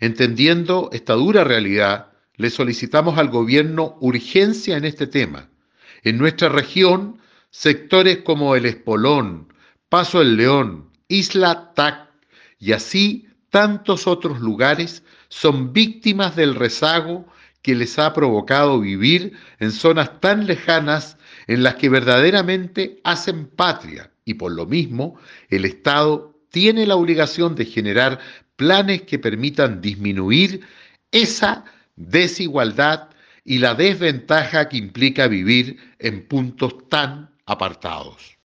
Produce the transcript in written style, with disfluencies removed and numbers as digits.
Entendiendo esta dura realidad, le solicitamos al gobierno urgencia en este tema. En nuestra región, sectores como El Espolón, Paso del León, Isla Tac y así tantos otros lugares son víctimas del rezago que les ha provocado vivir en zonas tan lejanas en las que verdaderamente hacen patria y por lo mismo el Estado tiene la obligación de generar planes que permitan disminuir esa desigualdad y la desventaja que implica vivir en puntos tan apartados.